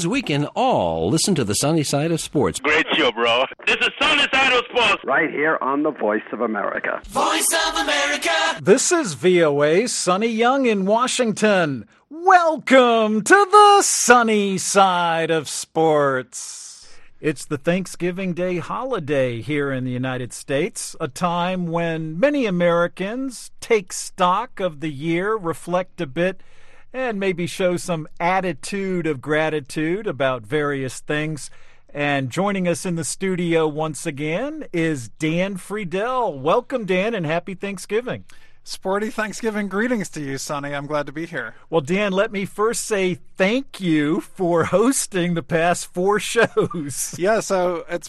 means we can all listen to the sunny side of sports. Great show, bro. This is Sunny Side of Sports. Right here on the Voice of America. Voice of America. This is VOA's Sonny Young in Washington. Welcome to the sunny side of sports. It's the Thanksgiving Day holiday here in the United States, a time when many Americans take stock of the year, reflect a bit, and maybe show some attitude of gratitude about various things. And joining us in the studio once again is Dan Friedel. Welcome, Dan, and happy Thanksgiving. Sporty Thanksgiving greetings to you, Sonny. I'm glad to be here. Well, Dan, let me first say thank you for hosting the past 4 shows. Yeah, so it's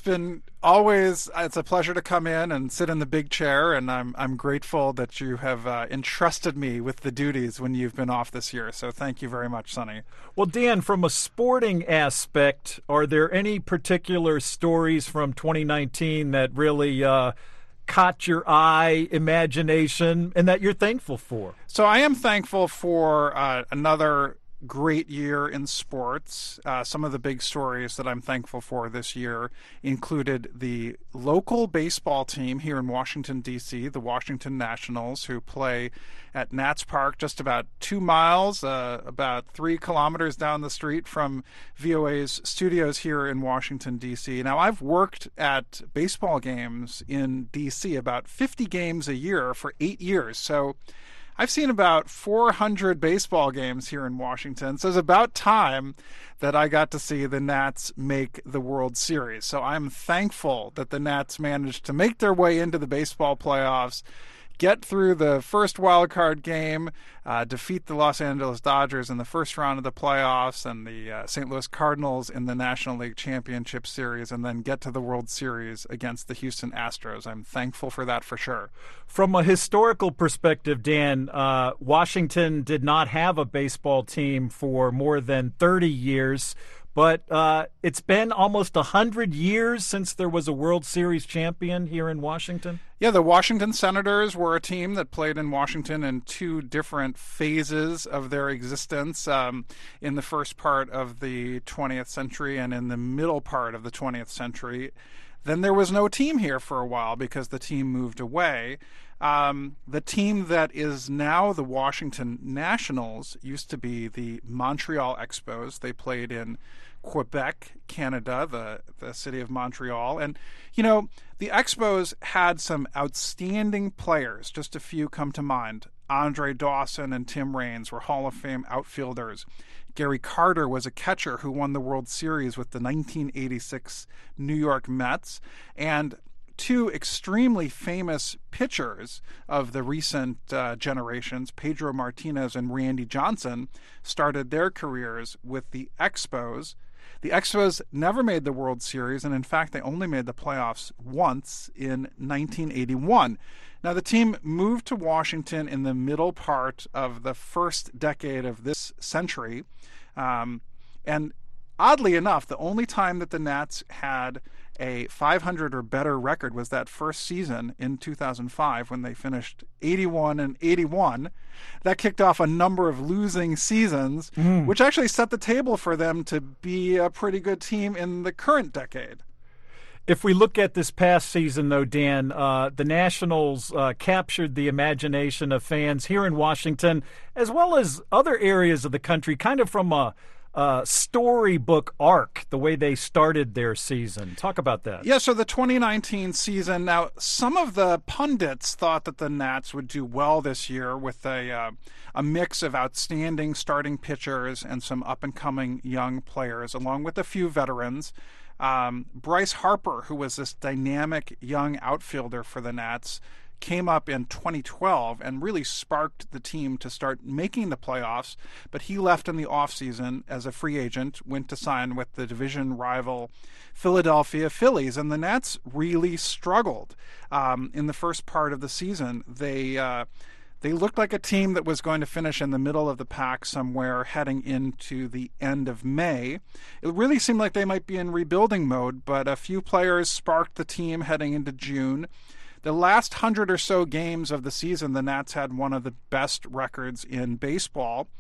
a pleasure to come in and sit in the big chair, and I'm grateful that you have entrusted me with the duties when you've been off this year. So thank you very much, Sonny. Well, Dan, from a sporting aspect, are there any particular stories from 2019 that really caught your eye, imagination, and that you're thankful for? So I am thankful for another great year in sports. Some of the big stories that I'm thankful for this year included the local baseball team here in Washington, D.C., the Washington Nationals, who play at Nats Park, just about 2 miles, about 3 kilometers down the street from VOA's studios here in Washington, D.C. Now, I've worked at baseball games in D.C., about 50 games a year for 8 years, so I've seen about 400 baseball games here in Washington, so it's about time that I got to see the Nats make the World Series. So I'm thankful that the Nats managed to make their way into the baseball playoffs, get through the first wild card game, defeat the Los Angeles Dodgers in the first round of the playoffs and the St. Louis Cardinals in the National League Championship Series, and then get to the World Series against the Houston Astros. I'm thankful for that for sure. From a historical perspective, Dan, Washington did not have a baseball team for more than 30 years. But it's been almost 100 years since there was a World Series champion here in Washington. Yeah, the Washington Senators were a team that played in Washington in 2 different phases of their existence, in the first part of the 20th century and in the middle part of the 20th century. Then there was no team here for a while because the team moved away. The team that is now the Washington Nationals used to be the Montreal Expos. They played in Quebec, Canada, the city of Montreal. And, you know, the Expos had some outstanding players. Just a few come to mind. Andre Dawson and Tim Raines were Hall of Fame outfielders. Gary Carter was a catcher who won the World Series with the 1986 New York Mets. And 2 extremely famous pitchers of the recent generations, Pedro Martinez and Randy Johnson, started their careers with the Expos. The Expos never made the World Series, and in fact, they only made the playoffs once in 1981. Now, the team moved to Washington in the middle part of the first decade of this century, and oddly enough, the only time that the Nats had a 500 or better record was that first season in 2005 when they finished 81-81. That kicked off a number of losing seasons, which actually set the table for them to be a pretty good team in the current decade. If we look at this past season, though, Dan, the Nationals captured the imagination of fans here in Washington, as well as other areas of the country, kind of from a storybook arc, the way they started their season. Talk about that. Yeah, so the 2019 season, now some of the pundits thought that the Nats would do well this year with a mix of outstanding starting pitchers and some up-and-coming young players, along with a few veterans. Bryce Harper, who was this dynamic young outfielder for the Nats, came up in 2012 and really sparked the team to start making the playoffs, but he left in the offseason as a free agent, went to sign with the division rival Philadelphia Phillies, and the Nats really struggled in the first part of the season. They looked like a team that was going to finish in the middle of the pack somewhere heading into the end of May. It really seemed like they might be in rebuilding mode, but a few players sparked the team heading into June. The last 100 or so games of the season, the Nats had one of the best records in baseball.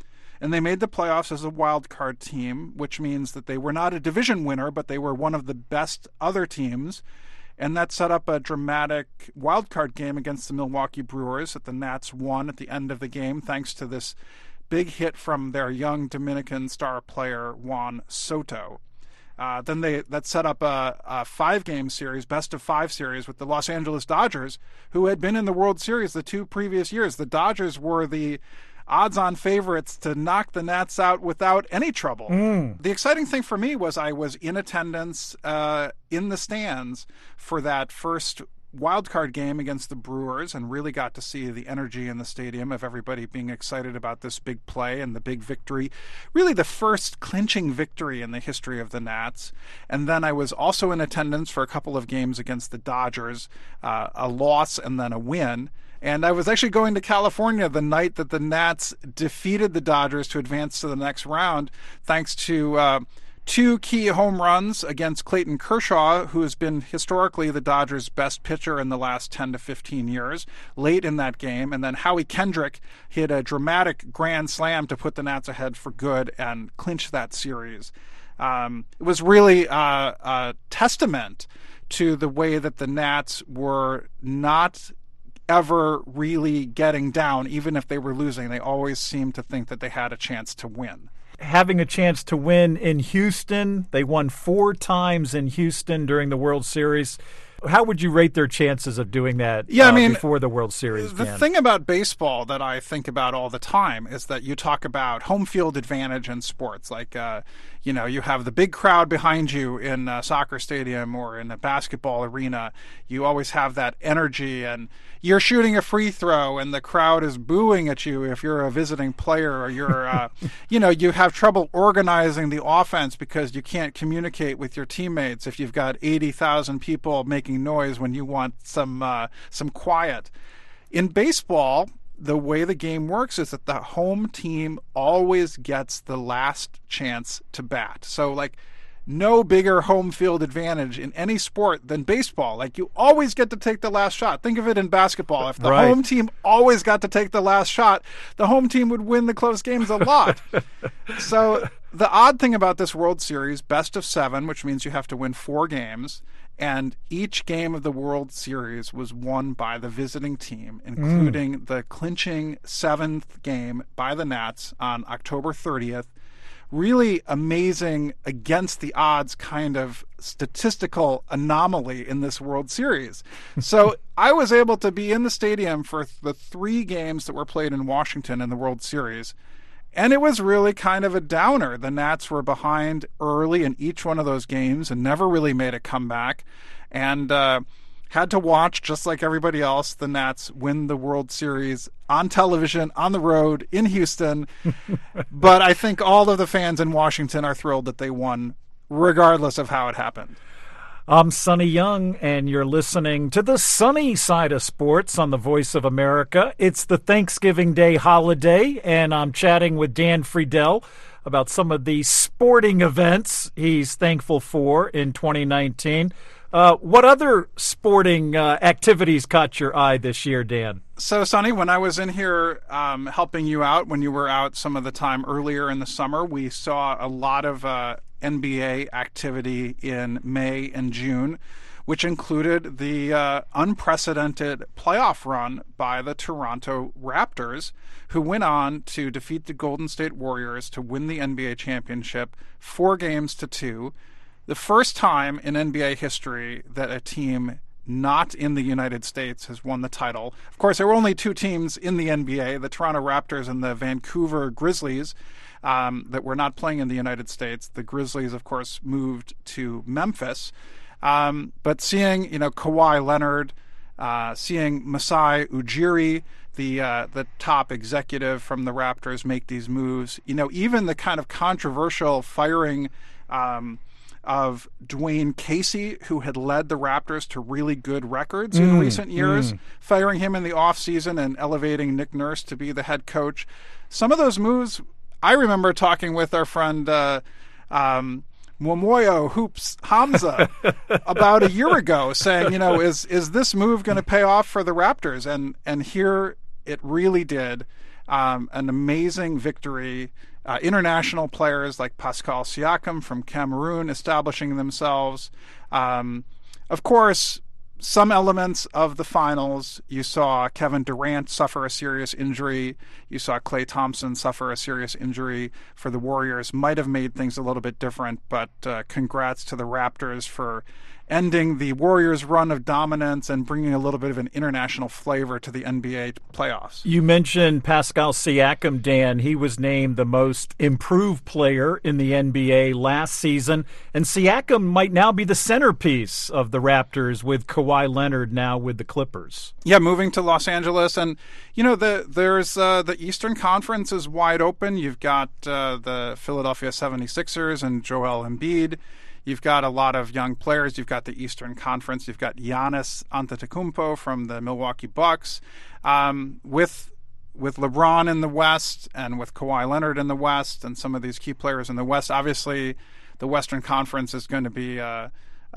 and they made the playoffs as a wild card team, which means that they were not a division winner, but they were one of the best other teams. And that set up a dramatic wild card game against the Milwaukee Brewers that the Nats won at the end of the game, thanks to this big hit from their young Dominican star player, Juan Soto. Then that set up a 5-game series, best of 5 series with the Los Angeles Dodgers, who had been in the World Series the 2 previous years. The Dodgers were the odds-on favorites to knock the Nats out without any trouble. The exciting thing for me was I was in attendance in the stands for that first wildcard game against the Brewers and really got to see the energy in the stadium of everybody being excited about this big play and the big victory, really the first clinching victory in the history of the Nats. And then I was also in attendance for a couple of games against the Dodgers, a loss and then a win. And I was actually going to California the night that the Nats defeated the Dodgers to advance to the next round, thanks to 2 key home runs against Clayton Kershaw, who has been historically the Dodgers' best pitcher in the last 10 to 15 years, late in that game. And then Howie Kendrick hit a dramatic grand slam to put the Nats ahead for good and clinch that series. It was really a testament to the way that the Nats were not ever really getting down. Even if they were losing, they always seemed to think that they had a chance to win. Having a chance to win in Houston, they won 4 times in Houston during the World Series. How would you rate their chances of doing that before the World Series? The thing about baseball that I think about all the time is that you talk about home field advantage in sports. Like, you have the big crowd behind you in a soccer stadium or in a basketball arena. You always have that energy, and you're shooting a free throw and the crowd is booing at you if you're a visiting player, or you're, you have trouble organizing the offense because you can't communicate with your teammates if you've got 80,000 people making noise when you want some quiet. In baseball, the way the game works is that the home team always gets the last chance to bat. So, no bigger home field advantage in any sport than baseball. You always get to take the last shot. Think of it in basketball. If the home team always got to take the last shot, the home team would win the close games a lot. So the odd thing about this World Series, best of 7, which means you have to win 4 games, and each game of the World Series was won by the visiting team, including the clinching 7th game by the Nats on October 30th. Really amazing, against the odds kind of statistical anomaly in this World Series. So I was able to be in the stadium for the 3 games that were played in Washington in the World Series, and it was really kind of a downer. The Nats were behind early in each one of those games and never really made a comeback, and had to watch, just like everybody else, the Nats win the World Series on television, on the road, in Houston. But I think all of the fans in Washington are thrilled that they won, regardless of how it happened. I'm Sonny Young, and you're listening to the sunny side of sports on the Voice of America. It's the Thanksgiving Day holiday, and I'm chatting with Dan Friedel about some of the sporting events he's thankful for in 2019. What other sporting activities caught your eye this year, Dan? So, Sonny, when I was in here helping you out, when you were out some of the time earlier in the summer, we saw a lot of NBA activity in May and June, which included the unprecedented playoff run by the Toronto Raptors, who went on to defeat the Golden State Warriors to win the NBA championship 4-2. The first time in NBA history that a team not in the United States has won the title. Of course, there were only 2 teams in the NBA, the Toronto Raptors and the Vancouver Grizzlies, that were not playing in the United States. The Grizzlies, of course, moved to Memphis. But seeing, Kawhi Leonard, seeing Masai Ujiri, the top executive from the Raptors, make these moves, even the kind of controversial firing of Dwayne Casey, who had led the Raptors to really good records in recent years, firing him in the offseason and elevating Nick Nurse to be the head coach. Some of those moves, I remember talking with our friend Momoyo Hoops Hamza about a year ago, saying, is this move going to pay off for the Raptors? And here it really did. an amazing victory. International players like Pascal Siakam from Cameroon establishing themselves. Of course, some elements of the finals, you saw Kevin Durant suffer a serious injury. You saw Klay Thompson suffer a serious injury for the Warriors. Might have made things a little bit different, but congrats to the Raptors for ending the Warriors' run of dominance and bringing a little bit of an international flavor to the NBA playoffs. You mentioned Pascal Siakam, Dan. He was named the most improved player in the NBA last season, and Siakam might now be the centerpiece of the Raptors with Kawhi Leonard now with the Clippers. Yeah, moving to Los Angeles, and there's the Eastern Conference is wide open. You've got the Philadelphia 76ers and Joel Embiid. You've got a lot of young players. You've got the Eastern Conference. You've got Giannis Antetokounmpo from the Milwaukee Bucks. With LeBron in the West and with Kawhi Leonard in the West and some of these key players in the West, obviously the Western Conference is going to be a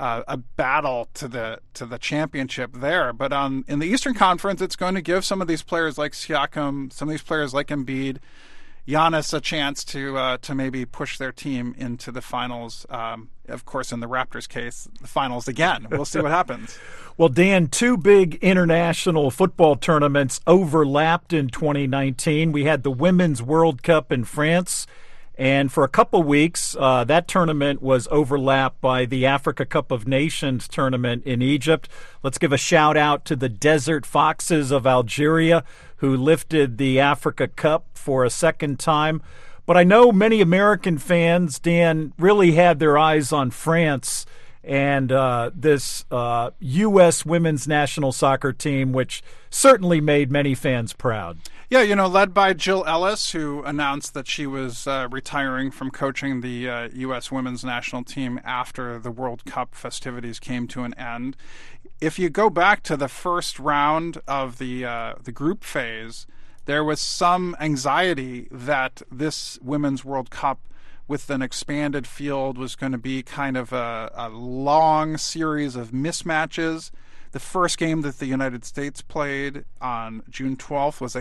battle to the championship there. But in the Eastern Conference, it's going to give some of these players like Siakam, some of these players like Embiid, Giannis a chance to maybe push their team into the finals. Of course, in the Raptors' case, the finals again. We'll see what happens. Well, Dan, two big international football tournaments overlapped in 2019. We had the Women's World Cup in France, and for a couple weeks, that tournament was overlapped by the Africa Cup of Nations tournament in Egypt. Let's give a shout-out to the Desert Foxes of Algeria, who lifted the Africa Cup for a second time. But I know many American fans, Dan, really had their eyes on France and this U.S. women's national soccer team, which certainly made many fans proud. Yeah, led by Jill Ellis, who announced that she was retiring from coaching the U.S. women's national team after the World Cup festivities came to an end. If you go back to the first round of the group phase, there was some anxiety that this Women's World Cup with an expanded field was going to be kind of a long series of mismatches. The first game that the United States played on June 12th was a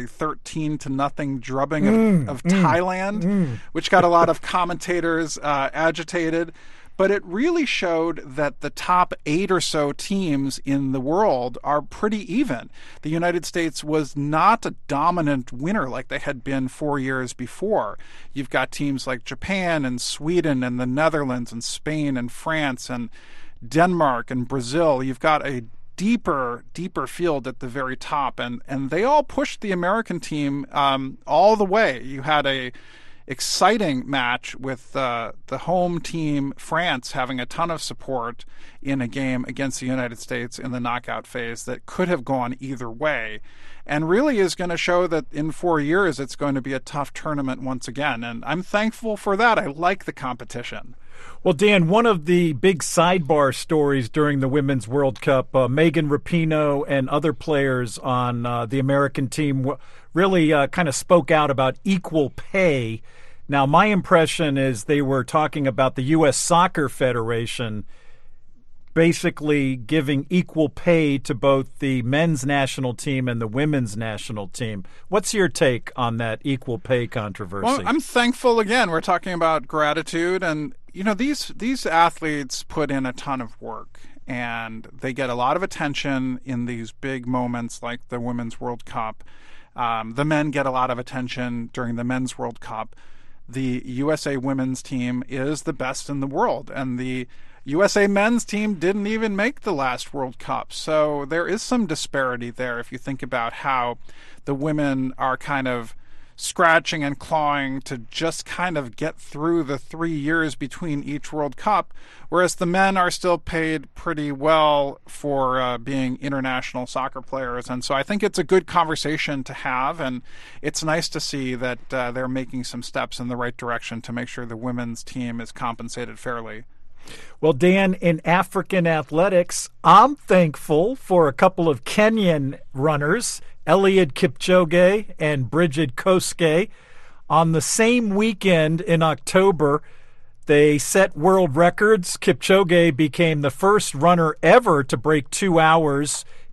13-0 drubbing of Thailand, which got a lot of commentators agitated. But it really showed that the top 8 or so teams in the world are pretty even. The United States was not a dominant winner like they had been 4 years before. You've got teams like Japan and Sweden and the Netherlands and Spain and France and Denmark and Brazil. You've got a deeper field at the very top, and they all pushed the American team all the way. You had a exciting match with the home team, France, having a ton of support in a game against the United States in the knockout phase that could have gone either way, and really is going to show that in 4 years it's going to be a tough tournament once again. And I'm thankful for that. I like the competition. Well, Dan, one of the big sidebar stories during the Women's World Cup, Megan Rapinoe and other players on the American team really kind of spoke out about equal pay. Now, my impression is they were talking about the U.S. Soccer Federation basically giving equal pay to both the men's national team and the women's national team. What's your take on that equal pay controversy? Well, I'm thankful again. We're talking about gratitude, and these athletes put in a ton of work, and they get a lot of attention in these big moments like the Women's World Cup. The men get a lot of attention during the Men's World Cup. The USA women's team is the best in the world, and the USA men's team didn't even make the last World Cup. So there is some disparity there if you think about how the women are kind of scratching and clawing to just kind of get through the 3 years between each World Cup, whereas the men are still paid pretty well for being international soccer players. And so I think it's a good conversation to have, and it's nice to see that they're making some steps in the right direction to make sure the women's team is compensated fairly. Well, Dan, in African athletics, I'm thankful for a couple of Kenyan runners, Eliud Kipchoge and Bridget Kosgei. On the same weekend in October, they set world records. Kipchoge became the first runner ever to break 2 hours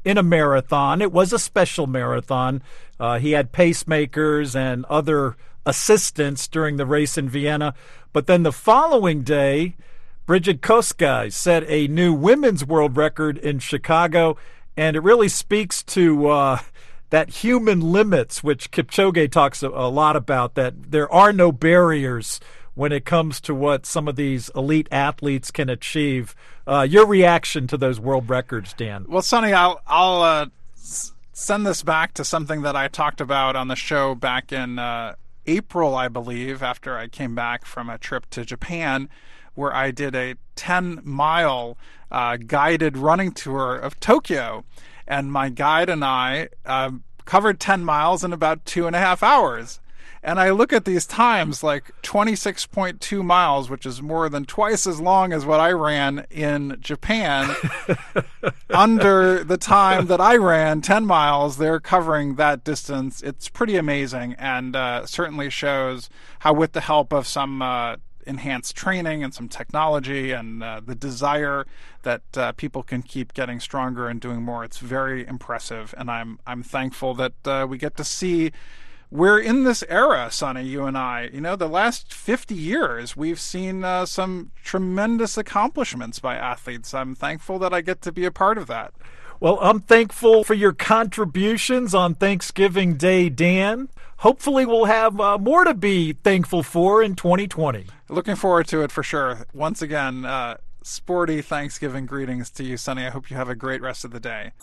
in a marathon. It was a special marathon. He had pacemakers and other assistance during the race in Vienna. But then the following day, Brigid Kosgei set a new women's world record in Chicago, and it really speaks to that human limits, which Kipchoge talks a lot about, that there are no barriers when it comes to what some of these elite athletes can achieve. Your reaction to those world records, Dan? Well, Sonny, I'll send this back to something that I talked about on the show back in April, I believe, after I came back from a trip to Japan, where I did a 10-mile guided running tour of Tokyo. And my guide and I covered 10 miles in about 2.5 hours. And I look at these times, like 26.2 miles, which is more than twice as long as what I ran in Japan. Under the time that I ran 10 miles, they're covering that distance. It's pretty amazing, and certainly shows how, with the help of some enhanced training and some technology and the desire that people can keep getting stronger and doing more, it's very impressive. And I'm thankful that we get to see. We're in this era, Sonny, you and I. You know, the last 50 years, we've seen some tremendous accomplishments by athletes. I'm thankful that I get to be a part of that. Well, I'm thankful for your contributions on Thanksgiving Day, Dan. Hopefully we'll have more to be thankful for in 2020. Looking forward to it for sure. Once again, sporty Thanksgiving greetings to you, Sonny. I hope you have a great rest of the day.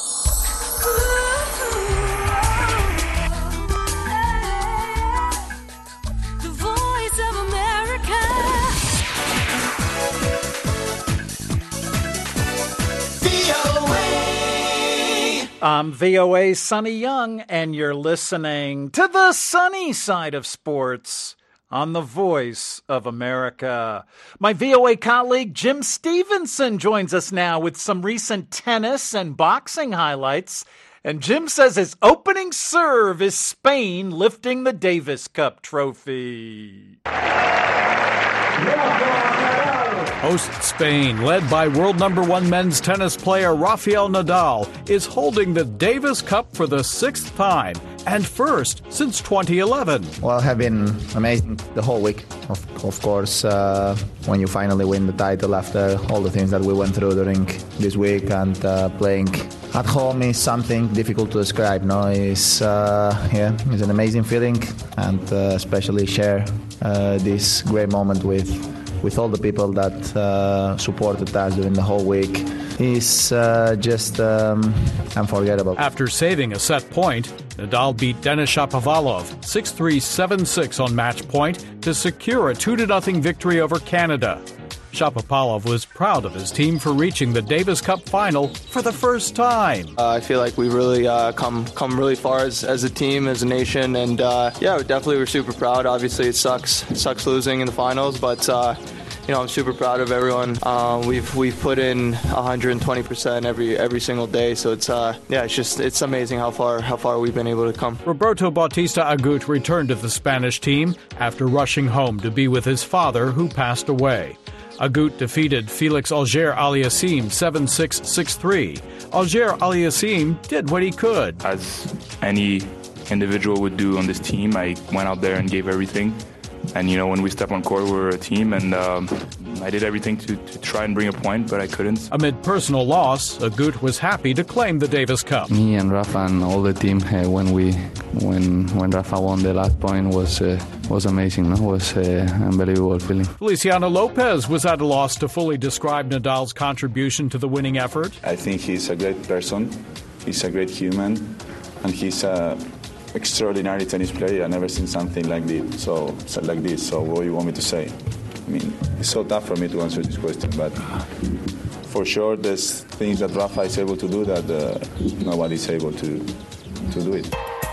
I'm VOA's Sonny Young, and you're listening to the sunny side of sports on the Voice of America. My VOA colleague Jim Stevenson joins us now with some recent tennis and boxing highlights. And Jim says his opening serve is Spain lifting the Davis Cup trophy. Host Spain, led by world number 1 men's tennis player Rafael Nadal, is holding the Davis Cup for the 6th time and first since 2011. Well, it has been amazing the whole week. Of course, when you finally win the title after all the things that we went through during this week, and playing at home is something difficult to describe. No, it's an amazing feeling, and especially share this great moment with all the people that supported us during the whole week is just unforgettable. After saving a set point, Nadal beat Denis Shapovalov 6-3, 7-6 on match point to secure a 2-0 victory over Canada. Shapovalov was proud of his team for reaching the Davis Cup final for the first time. I feel like we've really come really far as a team, as a nation, and definitely we're super proud. Obviously, it sucks losing in the finals, but I'm super proud of everyone. We've put in 120% every single day, so it's amazing how far we've been able to come. Roberto Bautista Agut returned to the Spanish team after rushing home to be with his father, who passed away. Agut defeated Felix Auger-Aliassime 7-6, 6-3. Auger-Aliassime did what he could. As any individual would do on this team, I went out there and gave everything. And, when we step on court, we're a team, and I did everything to try and bring a point, but I couldn't. Amid personal loss, Agut was happy to claim the Davis Cup. Me and Rafa and all the team, when Rafa won the last point, was amazing. It was an unbelievable feeling. Feliciano Lopez was at a loss to fully describe Nadal's contribution to the winning effort. I think he's a great person, he's a great human, and he's a extraordinary tennis player. I've never seen something like this. So what do you want me to say? I mean, it's so tough for me to answer this question, but for sure there's things that Rafa is able to do that nobody's able to do it.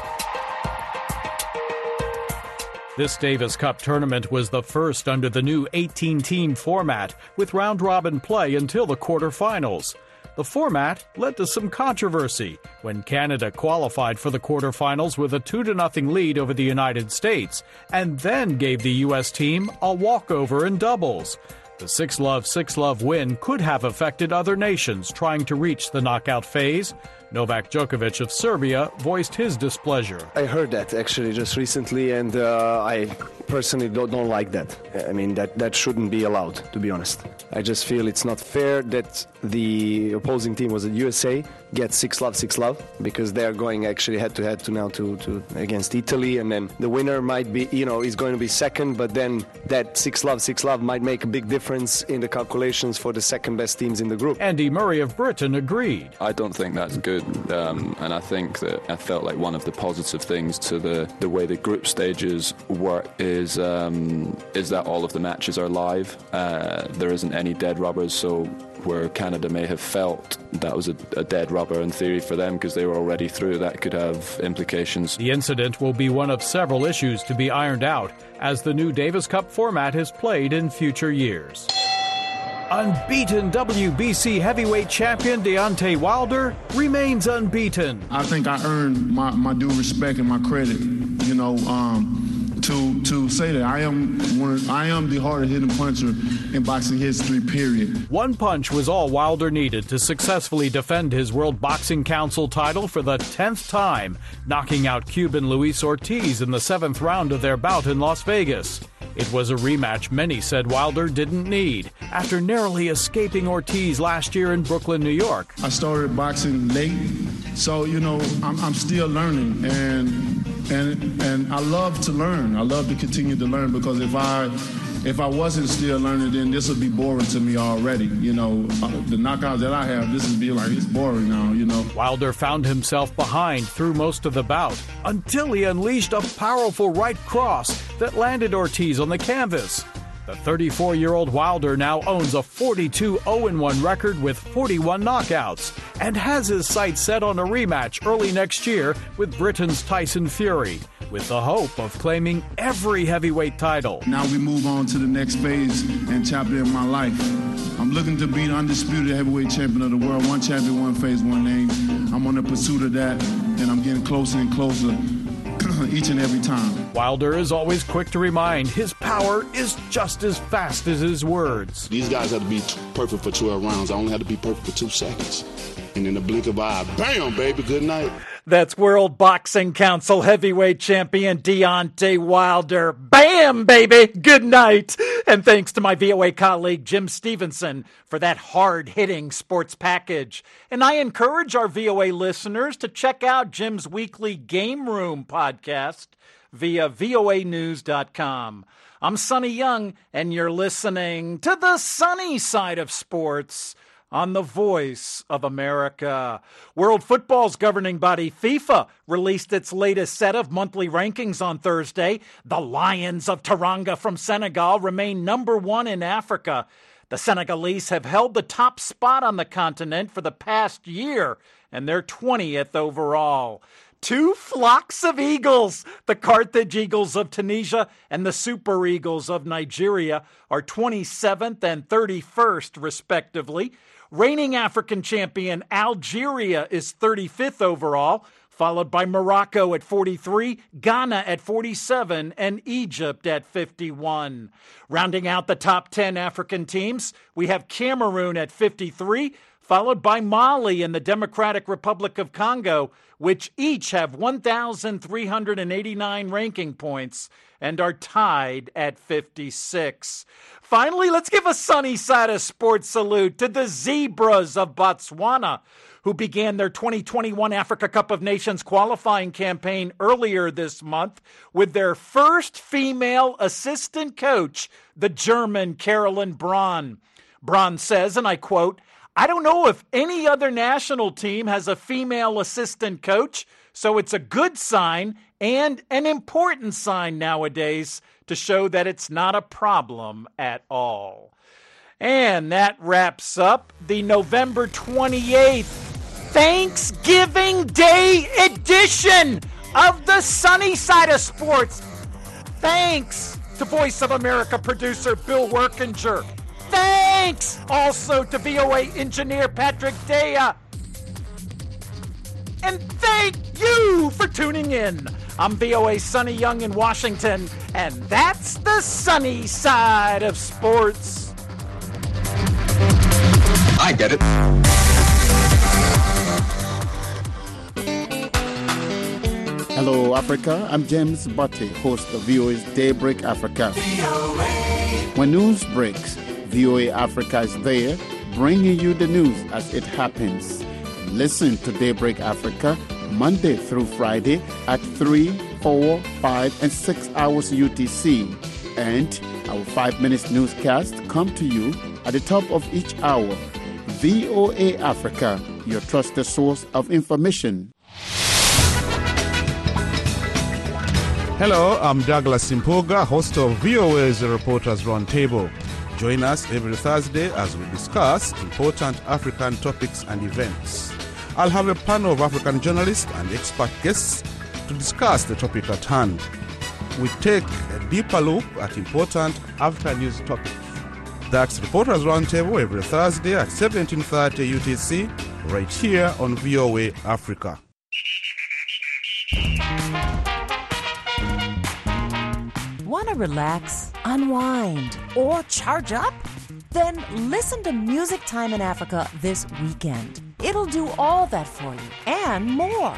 This Davis Cup tournament was the first under the new 18-team format, with round-robin play until the quarterfinals. The format led to some controversy when Canada qualified for the quarterfinals with a 2-0 lead over the United States and then gave the U.S. team a walkover in doubles. The 6-love win could have affected other nations trying to reach the knockout phase. Novak Djokovic of Serbia voiced his displeasure. I heard that actually just recently, and I personally don't like that. I mean, that shouldn't be allowed, to be honest. I just feel it's not fair that the opposing team was the USA gets 6-love, because they're going actually head-to-head to against Italy, and then the winner might be, is going to be second, but then that 6-love might make a big difference in the calculations for the second-best teams in the group. Andy Murray of Britain agreed. I don't think that's good, and I think that I felt like one of the positive things to the way the group stages work is that all of the matches are live. There isn't any dead rubbers, so where Canada may have felt that was a dead rubber in theory for them because they were already through, that could have implications. The incident will be one of several issues to be ironed out as the new Davis Cup format is played in future years. Unbeaten WBC heavyweight champion Deontay Wilder remains unbeaten. I think I earned my due respect and my credit, to say that I am the hardest hitting puncher in boxing history, period. One punch was all Wilder needed to successfully defend his World Boxing Council title for the 10th time, knocking out Cuban Luis Ortiz in the 7th round of their bout in Las Vegas. It was a rematch many said Wilder didn't need after narrowly escaping Ortiz last year in Brooklyn, New York. I started boxing late, so I'm still learning, and I love to learn. I love to continue to learn, because if I wasn't still learning, then this would be boring to me already. The knockouts that I have, this would be like, it's boring now, Wilder found himself behind through most of the bout until he unleashed a powerful right cross that landed Ortiz on the canvas. The 34-year-old Wilder now owns a 42-0-1 record with 41 knockouts and has his sights set on a rematch early next year with Britain's Tyson Fury, with the hope of claiming every heavyweight title. Now we move on to the next phase and chapter in my life. I'm looking to be the undisputed heavyweight champion of the world. One champion, one face, one name. I'm on the pursuit of that, and I'm getting closer and closer each and every time. Wilder is always quick to remind his power is just as fast as his words. These guys had to be perfect for 12 rounds. I only had to be perfect for 2 seconds. And in the blink of an eye, bam, baby, good night. That's World Boxing Council heavyweight champion Deontay Wilder. Bam, baby, good night. And thanks to my VOA colleague Jim Stevenson for that hard-hitting sports package. And I encourage our VOA listeners to check out Jim's weekly Game Room podcast via voanews.com. I'm Sonny Young, and you're listening to the sunny side of sports on the Voice of America. World Football's governing body, FIFA, released its latest set of monthly rankings on Thursday. The Lions of Teranga from Senegal remain number 1 in Africa. The Senegalese have held the top spot on the continent for the past year, and they're 20th overall. 2 flocks of eagles, the Carthage Eagles of Tunisia and the Super Eagles of Nigeria, are 27th and 31st, respectively. Reigning African champion Algeria is 35th overall, followed by Morocco at 43, Ghana at 47, and Egypt at 51. Rounding out the top 10 African teams, we have Cameroon at 53, followed by Mali and the Democratic Republic of Congo, which each have 1,389 ranking points and are tied at 56. Finally, let's give a sunny side of sports salute to the Zebras of Botswana, who began their 2021 Africa Cup of Nations qualifying campaign earlier this month with their first female assistant coach, the German Carolyn Braun. Braun says, and I quote, "I don't know if any other national team has a female assistant coach, so it's a good sign and an important sign nowadays to show that it's not a problem at all." And that wraps up the November 28th Thanksgiving Day edition of the Sunny Side of Sports. Thanks to Voice of America producer Bill Workinger. Thanks also to VOA engineer Patrick Dea. And thank you for tuning in. I'm VOA Sonny Young in Washington, and that's the sunny side of sports. I get it. Hello, Africa. I'm James Butte, host of VOA's Daybreak Africa. When news breaks, VOA Africa is there, bringing you the news as it happens. Listen to Daybreak Africa Monday through Friday at 3, 4, 5, and 6 hours UTC. And our 5-minute newscast come to you at the top of each hour. VOA Africa, your trusted source of information. Hello, I'm Douglas Simpoga, host of VOA's Reporters Roundtable. Join us every Thursday as we discuss important African topics and events. I'll have a panel of African journalists and expert guests to discuss the topic at hand. We take a deeper look at important African news topics. That's Reporters Roundtable every Thursday at 17:30 UTC, right here on VOA Africa. Want to relax, unwind, or charge up? Then listen to Music Time in Africa this weekend. It'll do all that for you and more.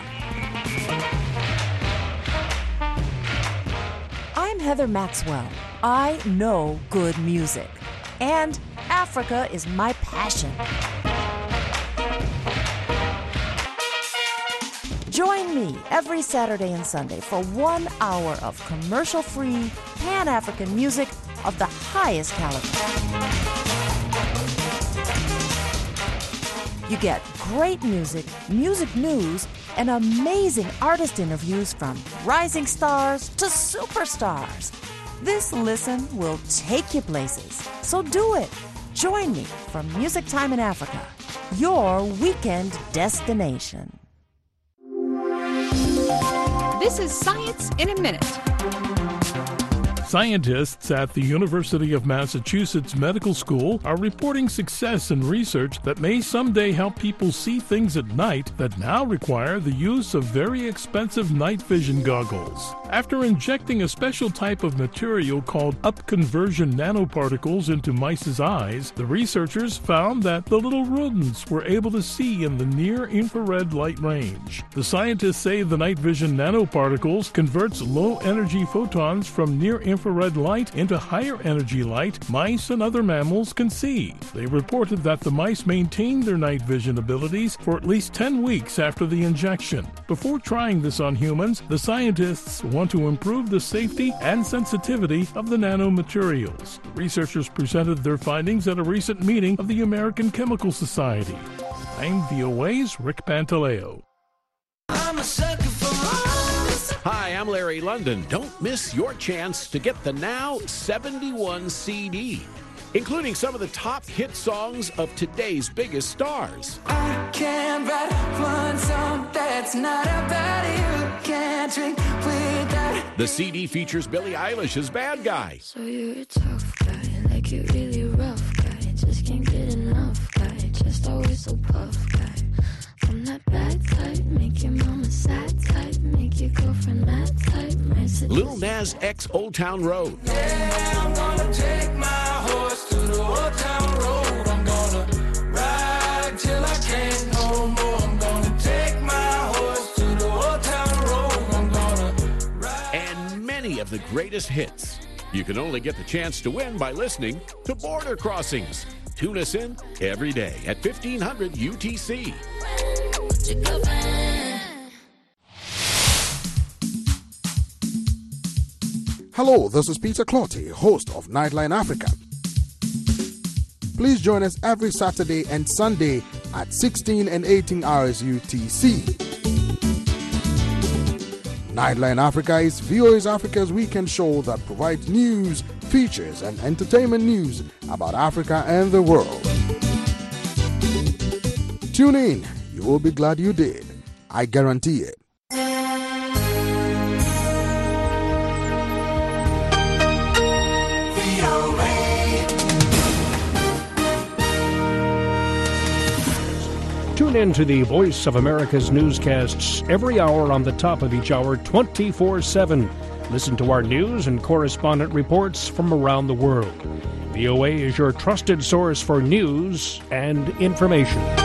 I'm Heather Maxwell. I know good music, and Africa is my passion. Join me every Saturday and Sunday for 1 hour of commercial-free, Pan-African music of the highest caliber. You get great music, music news, and amazing artist interviews from rising stars to superstars. This listen will take you places, so do it. Join me for Music Time in Africa, your weekend destination. This is Science in a Minute. Scientists at the University of Massachusetts Medical School are reporting success in research that may someday help people see things at night that now require the use of very expensive night vision goggles. After injecting a special type of material called upconversion nanoparticles into mice's eyes, the researchers found that the little rodents were able to see in the near-infrared light range. The scientists say the night vision nanoparticles converts low-energy photons from near-infrared light into higher energy light mice and other mammals can see. They reported that the mice maintained their night vision abilities for at least 10 weeks after the injection. Before trying this on humans, the scientists want to improve the safety and sensitivity of the nanomaterials. The researchers presented their findings at a recent meeting of the American Chemical Society. I'm VOA's Rick Pantaleo. I'm a sucker for Hi, I'm Larry London. Don't miss your chance to get the Now 71 CD, including some of the top hit songs of today's biggest stars. I can't write one song that's not about you. Can't drink without. The CD features Billie Eilish's Bad Guy. So you're a tough guy, like you're really rough guy. Just can't get enough guy, just always so puff guy. I'm that bad type, make your mama sad type, make your girlfriend mad type. Lil Nas X Old Town Road. Yeah, I'm gonna take my horse to the Old Town Road. I'm gonna ride till I can't no more. I'm gonna take my horse to the Old Town Road. I'm gonna ride. And many of the greatest hits. You can only get the chance to win by listening to Border Crossings. Tune us in every day at 1500 UTC. Hello, this is Peter Clotty, host of Nightline Africa. Please join us every Saturday and Sunday at 16 and 18 hours UTC. Nightline Africa is VOA's Africa's weekend show that provides news, features, and entertainment news about Africa and the world. Tune in. You will be glad you did. I guarantee it. Tune in to the Voice of America's newscasts every hour on the top of each hour, 24/7. Listen to our news and correspondent reports from around the world. VOA is your trusted source for news and information.